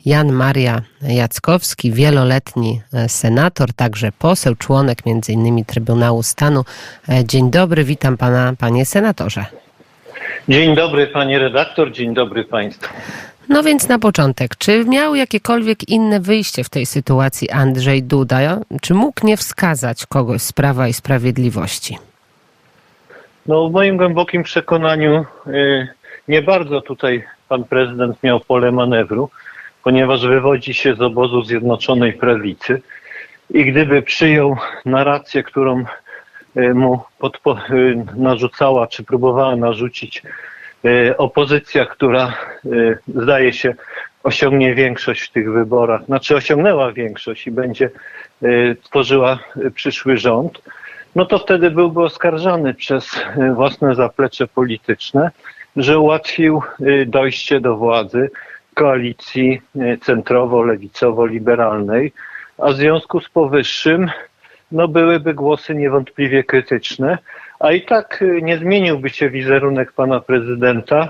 Jan Maria Jackowski, wieloletni senator, także poseł, członek m.in. Trybunału Stanu. Dzień dobry, witam pana, panie senatorze. Dzień dobry, pani redaktor, dzień dobry państwu. No więc na początek, czy miał jakiekolwiek inne wyjście w tej sytuacji Andrzej Duda? Czy mógł nie wskazać kogoś z Prawa i Sprawiedliwości? No w moim głębokim przekonaniu nie bardzo tutaj pan prezydent miał pole manewru, ponieważ wywodzi się z obozu Zjednoczonej Prawicy i gdyby przyjął narrację, którą mu narzucała, czy próbowała narzucić opozycja, która zdaje się osiągnie większość w tych wyborach, znaczy osiągnęła większość i będzie tworzyła przyszły rząd, no to wtedy byłby oskarżany przez własne zaplecze polityczne, że ułatwił dojście do władzy koalicji centrowo-lewicowo-liberalnej, a w związku z powyższym no byłyby głosy niewątpliwie krytyczne, a i tak nie zmieniłby się wizerunek pana prezydenta,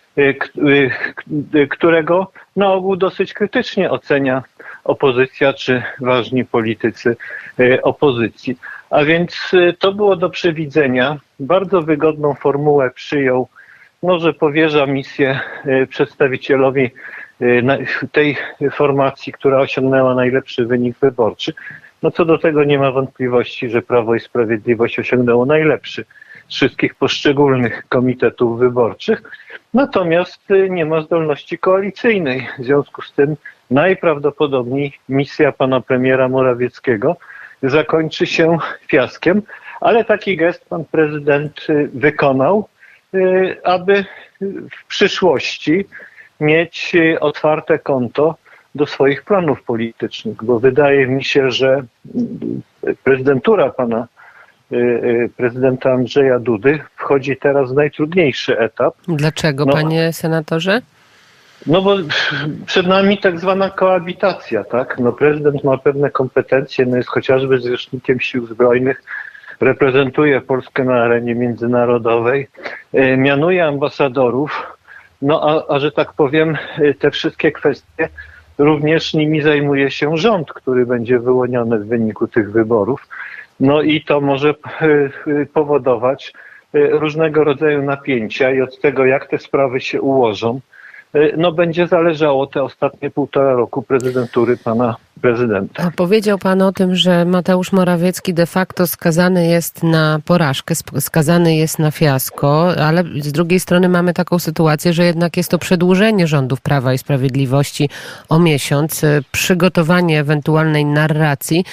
którego na ogół dosyć krytycznie ocenia opozycja czy ważni politycy opozycji. A więc to było do przewidzenia. Bardzo wygodną formułę przyjął, no, że powierza misję przedstawicielowi tej formacji, która osiągnęła najlepszy wynik wyborczy. No co do tego nie ma wątpliwości, że Prawo i Sprawiedliwość osiągnęło najlepszy z wszystkich poszczególnych komitetów wyborczych. Natomiast nie ma zdolności koalicyjnej. W związku z tym najprawdopodobniej misja pana premiera Morawieckiego zakończy się fiaskiem, ale taki gest pan prezydent wykonał, aby w przyszłości mieć otwarte konto do swoich planów politycznych, bo wydaje mi się, że prezydentura pana prezydenta Andrzeja Dudy wchodzi teraz w najtrudniejszy etap. Dlaczego, panie senatorze? No bo przed nami tak zwana koabitacja, tak? No prezydent ma pewne kompetencje, no jest chociażby zwierzchnikiem sił zbrojnych, reprezentuje Polskę na arenie międzynarodowej, mianuje ambasadorów, no a że tak powiem, te wszystkie kwestie również nimi zajmuje się rząd, który będzie wyłoniony w wyniku tych wyborów. No i to może powodować różnego rodzaju napięcia i od tego, jak te sprawy się ułożą, no będzie zależało te ostatnie 1,5 roku prezydentury pana prezydenta. Powiedział pan o tym, że Mateusz Morawiecki de facto skazany jest na porażkę, skazany jest na fiasko, ale z drugiej strony mamy taką sytuację, że jednak jest to przedłużenie rządów Prawa i Sprawiedliwości o miesiąc, przygotowanie ewentualnej narracji.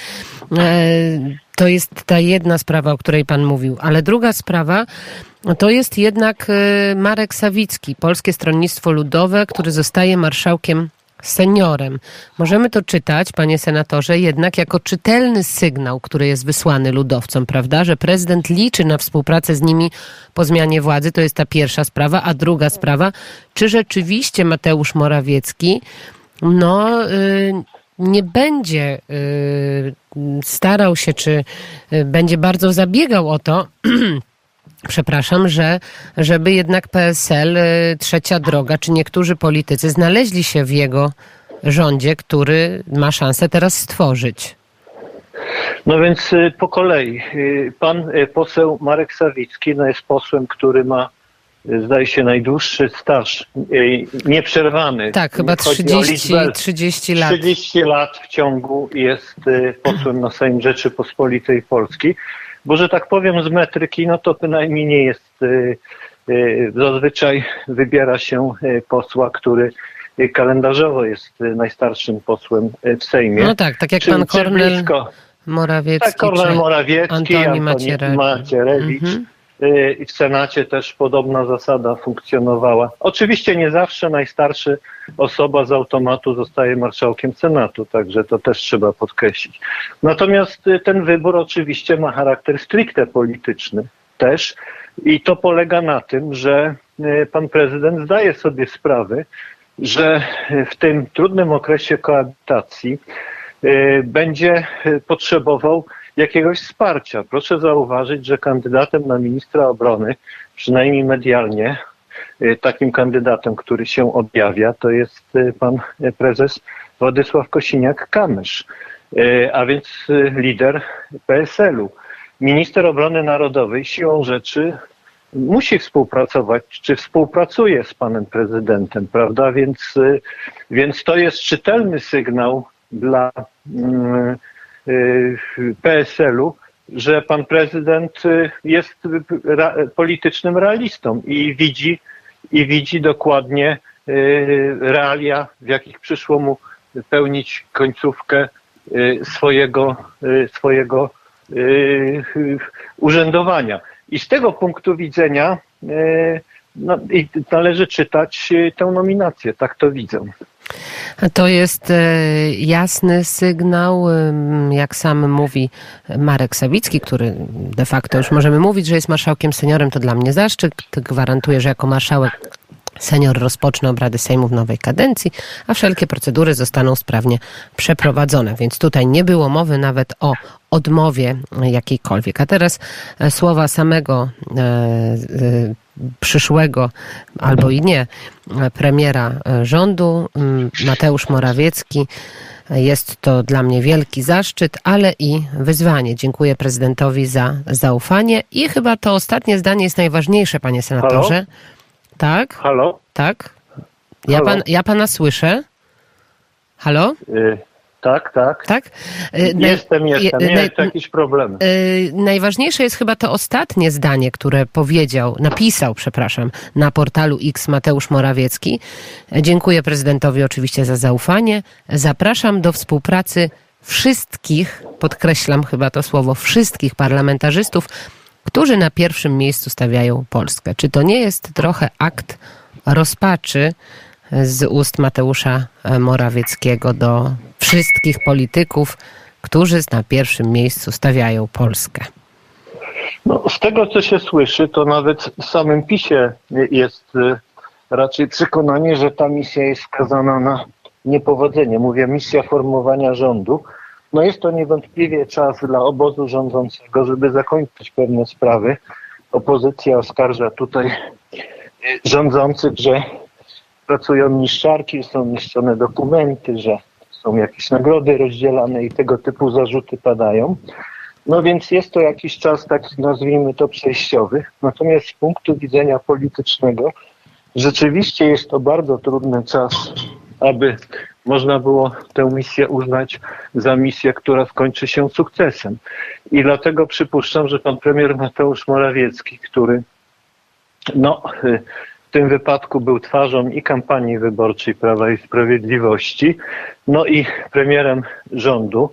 To jest ta jedna sprawa, o której pan mówił, ale druga sprawa to jest jednak Marek Sawicki, Polskie Stronnictwo Ludowe, który zostaje marszałkiem seniorem. Możemy to czytać, panie senatorze, jednak jako czytelny sygnał, który jest wysłany ludowcom, prawda, że prezydent liczy na współpracę z nimi po zmianie władzy. To jest ta pierwsza sprawa. A druga sprawa, czy rzeczywiście Mateusz Morawiecki nie będzie starał się, czy będzie bardzo zabiegał o to, przepraszam, żeby jednak PSL, Trzecia Droga, czy niektórzy politycy znaleźli się w jego rządzie, który ma szansę teraz stworzyć. No więc po kolei. Pan poseł Marek Sawicki jest posłem, który ma, zdaje się, najdłuższy staż, nieprzerwany. Tak, chyba 30 lat. 30 lat w ciągu jest posłem na Sejm Rzeczypospolitej Polskiej. Bo, że tak powiem, z metryki, no to bynajmniej nie jest, zazwyczaj wybiera się posła, który kalendarzowo jest najstarszym posłem w Sejmie. No tak jak pan Kornel Morawiecki. Tak, Kornel Morawiecki, Antoni Macierewicz. I w Senacie też podobna zasada funkcjonowała. Oczywiście nie zawsze najstarsza osoba z automatu zostaje marszałkiem Senatu, także to też trzeba podkreślić. Natomiast ten wybór oczywiście ma charakter stricte polityczny też i to polega na tym, że pan prezydent zdaje sobie sprawę, że w tym trudnym okresie koabitacji będzie potrzebował jakiegoś wsparcia. Proszę zauważyć, że kandydatem na ministra obrony, przynajmniej medialnie, takim kandydatem, który się objawia, to jest pan prezes Władysław Kosiniak-Kamysz, a więc lider PSL-u. Minister Obrony Narodowej siłą rzeczy musi współpracować, czy współpracuje z panem prezydentem, prawda? Więc to jest czytelny sygnał dla PSL-u, że pan prezydent jest politycznym realistą i widzi dokładnie realia, w jakich przyszło mu pełnić końcówkę swojego urzędowania. I z tego punktu widzenia należy czytać tę nominację, tak to widzę. To jest jasny sygnał, jak sam mówi Marek Sawicki, który de facto już możemy mówić, że jest marszałkiem seniorem, to dla mnie zaszczyt. Gwarantuję, że jako marszałek senior rozpocznie obrady Sejmu w nowej kadencji, a wszelkie procedury zostaną sprawnie przeprowadzone. Więc tutaj nie było mowy nawet o odmowie jakiejkolwiek. A teraz słowa samego przyszłego, albo i nie, premiera rządu, Mateusz Morawiecki. Jest to dla mnie wielki zaszczyt, ale i wyzwanie. Dziękuję prezydentowi za zaufanie i chyba to ostatnie zdanie jest najważniejsze, panie senatorze. Halo? Tak? Halo? Tak? Ja Halo? pana słyszę. Halo? Tak. Tak? Jestem. Miałem jakieś problemy. Najważniejsze jest chyba to ostatnie zdanie, które napisał na portalu X Mateusz Morawiecki. Dziękuję prezydentowi oczywiście za zaufanie. Zapraszam do współpracy wszystkich, podkreślam chyba to słowo, wszystkich parlamentarzystów, którzy na pierwszym miejscu stawiają Polskę. Czy to nie jest trochę akt rozpaczy z ust Mateusza Morawieckiego do wszystkich polityków, którzy na pierwszym miejscu stawiają Polskę? No, z tego, co się słyszy, to nawet w samym PiS-ie jest raczej przekonanie, że ta misja jest skazana na niepowodzenie. Mówię, misja formowania rządu. No jest to niewątpliwie czas dla obozu rządzącego, żeby zakończyć pewne sprawy. Opozycja oskarża tutaj rządzących, że pracują niszczarki, są niszczone dokumenty, że są jakieś nagrody rozdzielane i tego typu zarzuty padają. No więc jest to jakiś czas, tak nazwijmy to, przejściowy. Natomiast z punktu widzenia politycznego rzeczywiście jest to bardzo trudny czas, aby można było tę misję uznać za misję, która skończy się sukcesem. I dlatego przypuszczam, że pan premier Mateusz Morawiecki, który w tym wypadku był twarzą i kampanii wyborczej Prawa i Sprawiedliwości, no i premierem rządu,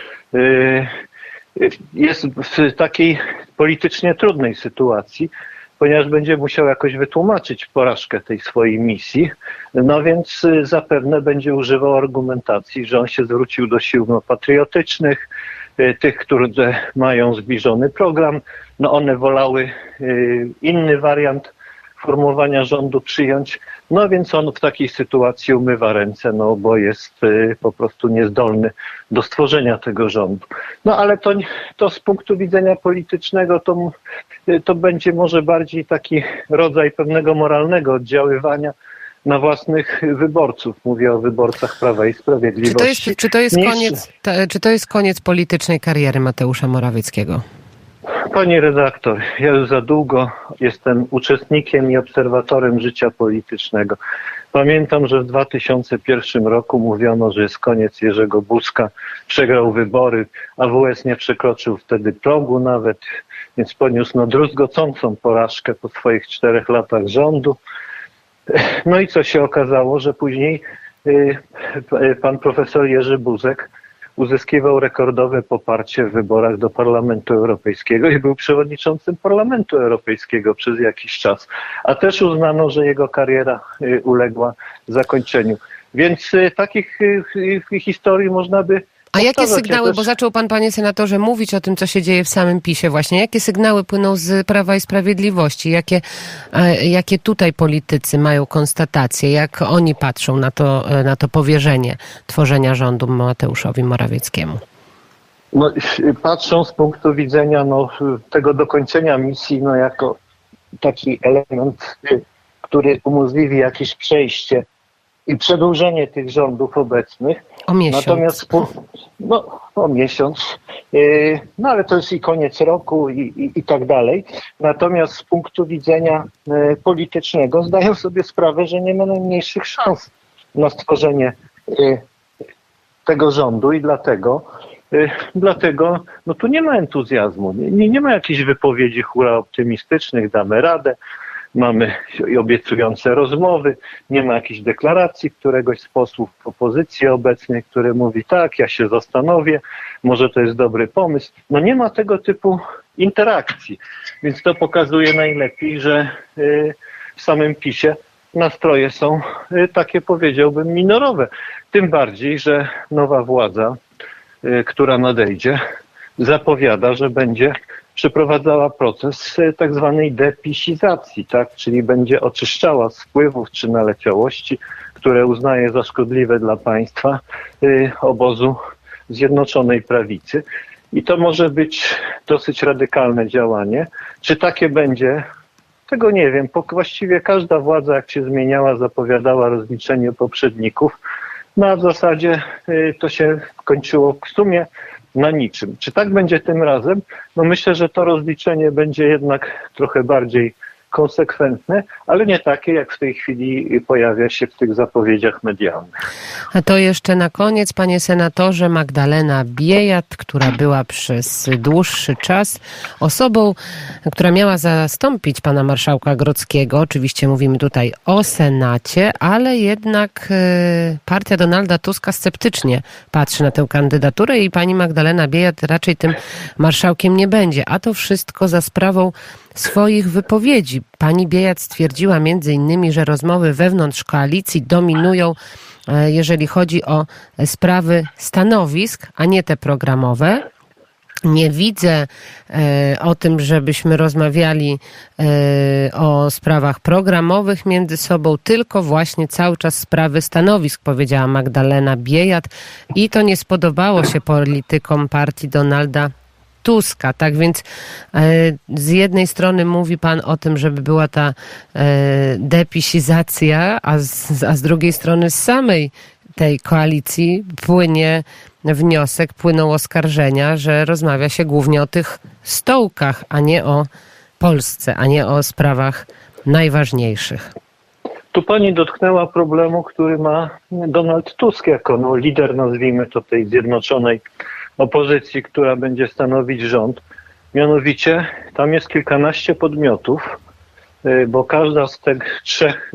jest w takiej politycznie trudnej sytuacji, ponieważ będzie musiał jakoś wytłumaczyć porażkę tej swojej misji, no więc zapewne będzie używał argumentacji, że on się zwrócił do sił patriotycznych, tych, które mają zbliżony program, no one wolały inny wariant formowania rządu przyjąć, no więc on w takiej sytuacji umywa ręce, no bo jest po prostu niezdolny do stworzenia tego rządu. No ale to z punktu widzenia politycznego to będzie może bardziej taki rodzaj pewnego moralnego oddziaływania na własnych wyborców. Mówię o wyborcach Prawa i Sprawiedliwości. Czy to jest koniec politycznej kariery Mateusza Morawieckiego? Pani redaktor, ja już za długo jestem uczestnikiem i obserwatorem życia politycznego. Pamiętam, że w 2001 roku mówiono, że jest koniec Jerzego Buzka, przegrał wybory, AWS nie przekroczył wtedy progu nawet, więc poniósł druzgocącą porażkę po swoich 4 latach rządu. No i co się okazało, że później pan profesor Jerzy Buzek uzyskiwał rekordowe poparcie w wyborach do Parlamentu Europejskiego i był przewodniczącym Parlamentu Europejskiego przez jakiś czas. A też uznano, że jego kariera uległa zakończeniu. Więc takich historii można by A jakie sygnały, bo zaczął pan, panie senatorze, mówić o tym, co się dzieje w samym PiS-ie właśnie. Jakie sygnały płyną z Prawa i Sprawiedliwości? Jakie tutaj politycy mają konstatacje? Jak oni patrzą na to powierzenie tworzenia rządu Mateuszowi Morawieckiemu? No, patrzą z punktu widzenia tego dokończenia misji jako taki element który umożliwi jakieś przejście i przedłużenie tych rządów obecnych. O miesiąc. Natomiast o miesiąc, no ale to jest i koniec roku i tak dalej. Natomiast z punktu widzenia politycznego zdają sobie sprawę, że nie ma najmniejszych szans na stworzenie tego rządu i dlatego no tu nie ma entuzjazmu, nie ma jakichś wypowiedzi hura optymistycznych, damy radę. Mamy obiecujące rozmowy, nie ma jakichś deklaracji któregoś z posłów opozycji obecnej, który mówi tak, ja się zastanowię, może to jest dobry pomysł. No nie ma tego typu interakcji, więc to pokazuje najlepiej, że w samym PiS-ie nastroje są takie, powiedziałbym, minorowe. Tym bardziej, że nowa władza, która nadejdzie, zapowiada, że będzie przeprowadzała proces tak zwanej depisizacji, tak? Czyli będzie oczyszczała z wpływów czy naleciałości, które uznaje za szkodliwe dla państwa, obozu Zjednoczonej Prawicy. I to może być dosyć radykalne działanie. Czy takie będzie? Tego nie wiem. Właściwie każda władza, jak się zmieniała, zapowiadała rozliczenie poprzedników. No a w zasadzie to się kończyło w sumie na niczym. Czy tak będzie tym razem? No myślę, że to rozliczenie będzie jednak trochę bardziej konsekwentne, ale nie takie, jak w tej chwili pojawia się w tych zapowiedziach medialnych. A to jeszcze na koniec, panie senatorze, Magdalena Biejat, która była przez dłuższy czas osobą, która miała zastąpić pana marszałka Grodzkiego. Oczywiście mówimy tutaj o Senacie, ale jednak partia Donalda Tuska sceptycznie patrzy na tę kandydaturę i pani Magdalena Biejat raczej tym marszałkiem nie będzie. A to wszystko za sprawą swoich wypowiedzi. Pani Biejat stwierdziła między innymi, że rozmowy wewnątrz koalicji dominują, jeżeli chodzi o sprawy stanowisk, a nie te programowe. Nie widzę o tym, żebyśmy rozmawiali o sprawach programowych między sobą, tylko właśnie cały czas sprawy stanowisk, powiedziała Magdalena Biejat i to nie spodobało się politykom partii Donalda Tuska. Tak więc z jednej strony mówi pan o tym, żeby była ta depisizacja, a z drugiej strony z samej tej koalicji płyną oskarżenia, że rozmawia się głównie o tych stołkach, a nie o Polsce, a nie o sprawach najważniejszych. Tu pani dotknęła problemu, który ma Donald Tusk jako lider, nazwijmy to, tej zjednoczonej opozycji, która będzie stanowić rząd. Mianowicie tam jest kilkanaście podmiotów, bo każda z tych trzech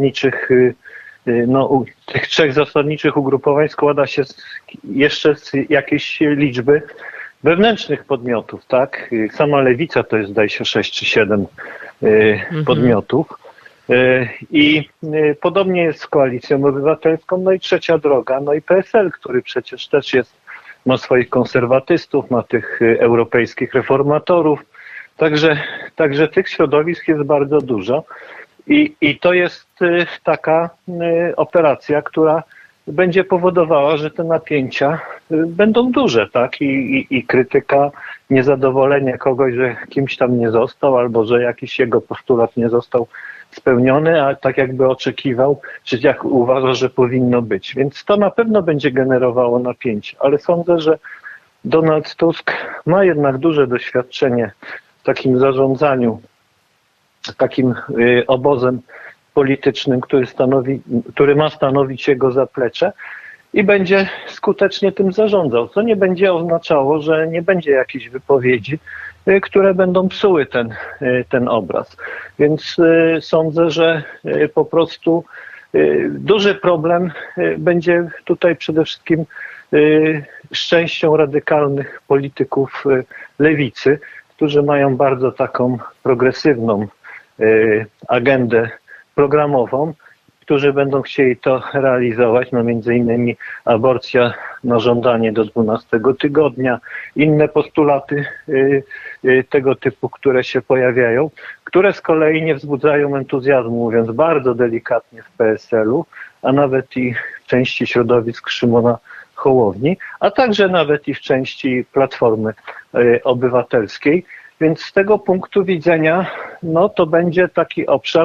zasadniczych ugrupowań składa się jeszcze z jakiejś liczby wewnętrznych podmiotów, tak? Sama Lewica to jest, zdaje się, 6 czy 7 podmiotów. I podobnie jest z Koalicją Obywatelską, no i Trzecia Droga, no i PSL, który przecież też ma swoich konserwatystów, ma tych europejskich reformatorów, także tych środowisk jest bardzo dużo i to jest taka operacja, która będzie powodowała, że te napięcia będą duże, tak? I krytyka, niezadowolenie kogoś, że kimś tam nie został, albo że jakiś jego postulat nie został spełniony, a tak jakby oczekiwał, czy jak uważa, że powinno być. Więc to na pewno będzie generowało napięcie, ale sądzę, że Donald Tusk ma jednak duże doświadczenie w takim zarządzaniu, takim obozem politycznym, który ma stanowić jego zaplecze i będzie skutecznie tym zarządzał, co nie będzie oznaczało, że nie będzie jakichś wypowiedzi, które będą psuły ten obraz. Więc sądzę, że po prostu duży problem będzie tutaj przede wszystkim z częścią radykalnych polityków lewicy, którzy mają bardzo taką progresywną agendę programową, którzy będą chcieli to realizować, no między innymi aborcja na żądanie do 12 tygodnia, inne postulaty tego typu, które się pojawiają, które z kolei nie wzbudzają entuzjazmu, mówiąc bardzo delikatnie, w PSL-u, a nawet i w części środowisk Szymona Hołowni, a także nawet i w części Platformy Obywatelskiej. Więc z tego punktu widzenia, no to będzie taki obszar,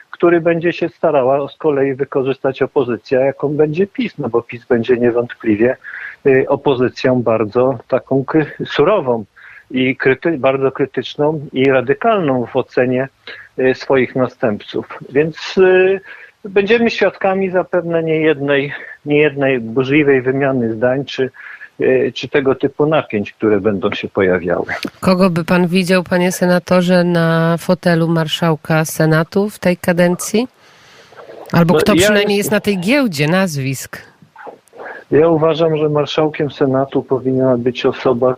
który będzie się starała z kolei wykorzystać opozycja, jaką będzie PiS, no bo PiS będzie niewątpliwie opozycją bardzo taką surową i bardzo krytyczną i radykalną w ocenie swoich następców. Więc będziemy świadkami zapewne niejednej burzliwej wymiany zdań, czy tego typu napięć, które będą się pojawiały. Kogo by pan widział, panie senatorze, na fotelu marszałka Senatu w tej kadencji? Albo kto przynajmniej jest na tej giełdzie nazwisk? Ja uważam, że marszałkiem Senatu powinna być osoba,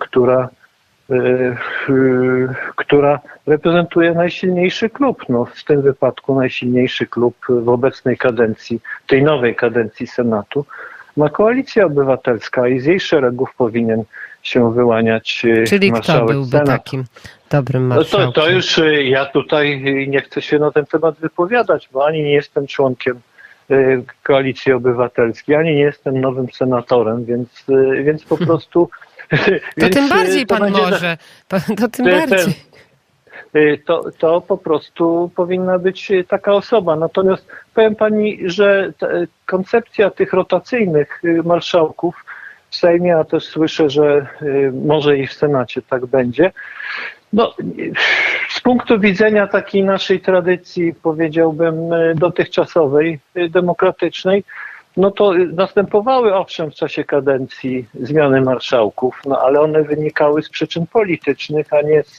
która reprezentuje najsilniejszy klub. No, w tym wypadku najsilniejszy klub w obecnej kadencji, tej nowej kadencji Senatu ma Koalicja Obywatelska i z jej szeregów powinien się wyłaniać Czyli marszałek kto byłby Senatu. takim dobrym marszałkiem? No to już ja tutaj nie chcę się na ten temat wypowiadać, bo ani nie jestem członkiem Koalicji Obywatelskiej, ani nie jestem nowym senatorem, więc po prostu... To tym bardziej pan może. To tym bardziej. To po prostu powinna być taka osoba. Natomiast powiem pani, że koncepcja tych rotacyjnych marszałków w Sejmie, a też słyszę, że może i w Senacie tak będzie. No, z punktu widzenia takiej naszej tradycji, powiedziałbym, dotychczasowej, demokratycznej, no to następowały owszem w czasie kadencji zmiany marszałków, no ale one wynikały z przyczyn politycznych, a nie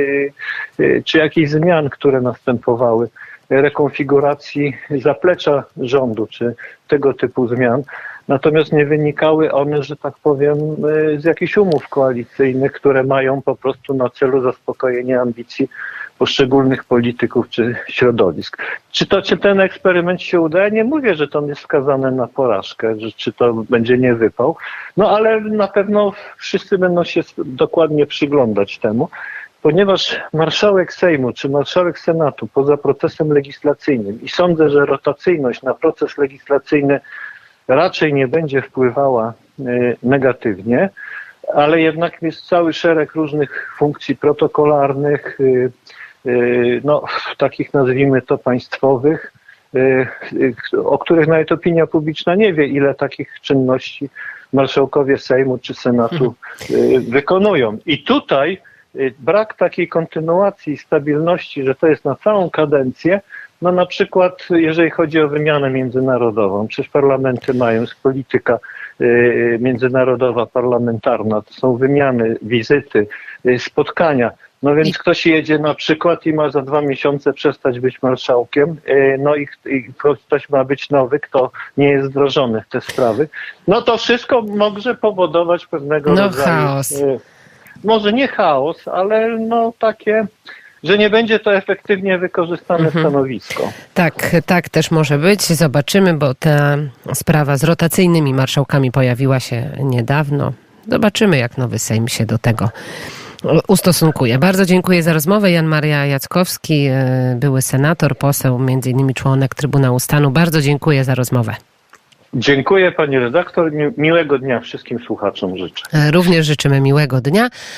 czy jakichś zmian, które następowały, rekonfiguracji zaplecza rządu, czy tego typu zmian. Natomiast nie wynikały one, że tak powiem, z jakichś umów koalicyjnych, które mają po prostu na celu zaspokojenie ambicji poszczególnych polityków czy środowisk. Czy ten eksperyment się uda? Ja nie mówię, że to jest skazane na porażkę, czy to będzie niewypał, no ale na pewno wszyscy będą się dokładnie przyglądać temu, ponieważ marszałek Sejmu czy marszałek Senatu poza procesem legislacyjnym i sądzę, że rotacyjność na proces legislacyjny raczej nie będzie wpływała negatywnie, ale jednak jest cały szereg różnych funkcji protokolarnych, no, takich nazwijmy to państwowych, o których nawet opinia publiczna nie wie, ile takich czynności marszałkowie Sejmu czy Senatu wykonują. I tutaj brak takiej kontynuacji i stabilności, że to jest na całą kadencję, no na przykład jeżeli chodzi o wymianę międzynarodową, przecież parlamenty mają, jest polityka międzynarodowa, parlamentarna, to są wymiany, wizyty, spotkania. No więc ktoś jedzie na przykład i ma za 2 miesiące przestać być marszałkiem, no i ktoś ma być nowy, kto nie jest wdrożony w te sprawy. No to wszystko może powodować pewnego rodzaju... chaos. Może nie chaos, ale no takie... że nie będzie to efektywnie wykorzystane stanowisko. Tak też może być. Zobaczymy, bo ta sprawa z rotacyjnymi marszałkami pojawiła się niedawno. Zobaczymy, jak nowy Sejm się do tego ustosunkuje. Bardzo dziękuję za rozmowę. Jan Maria Jackowski, były senator, poseł, między innymi członek Trybunału Stanu. Bardzo dziękuję za rozmowę. Dziękuję pani redaktor. Miłego dnia wszystkim słuchaczom życzę. Również życzymy miłego dnia.